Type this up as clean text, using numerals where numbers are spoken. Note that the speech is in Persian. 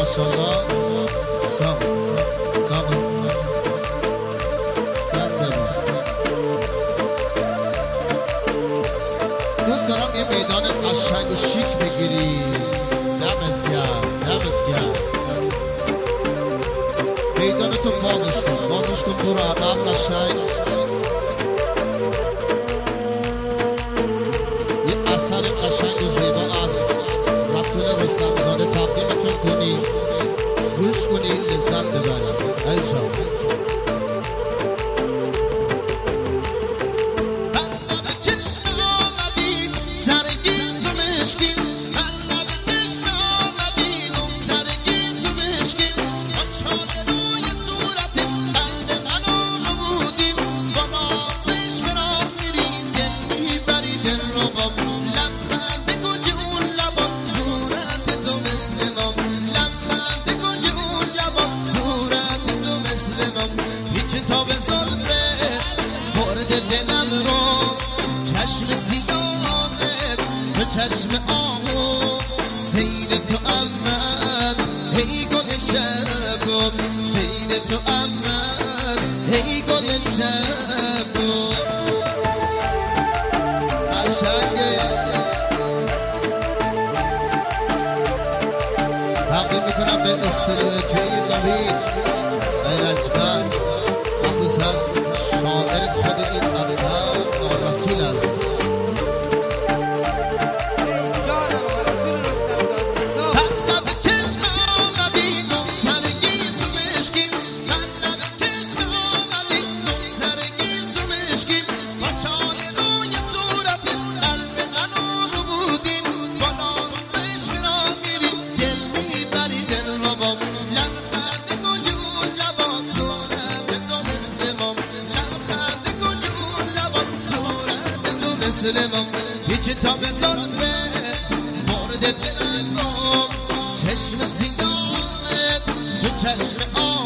ماشاءالله ساق ساق دوست دارم یه میدان قشنگ و شیک بگیری. دمت گرم دمت گرم. میدان تو بازش کن برو عقب قشنگ. یه اثر قشنگ و زیبا از رسول رستم زاده تقدیمتون کنی، گوش کنی، لذت ببرید. ایشان چشم آمو سید تو اول هی گل شب سید تو اول هی گل شب قشنگه. تقدیم میکنم به استودیوی نوید ایرجبر، مخصوصا شاعر خود این اثر رسول عزیز. هیچ تا به ظلمه مورد دلم چشم سیاهت تو چشم